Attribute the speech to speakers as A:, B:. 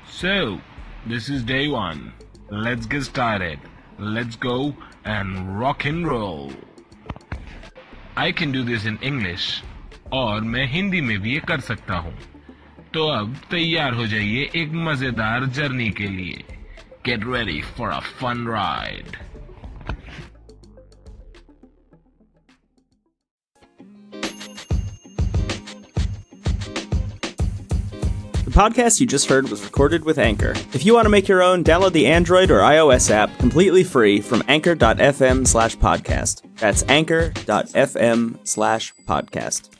A: So, this is day one. Let's get started. Let's go and rock and roll. I can do this in English और मैं हिंदी में भी ये कर सकता हूँ. तो अब तैयार हो जाइए एक मजेदार जर्नी के लिए. Get ready for a fun ride.
B: The podcast you just heard was recorded with Anchor. If you want to make your own, download the Android or iOS app completely free from anchor.fm/podcast. That's anchor.fm/podcast.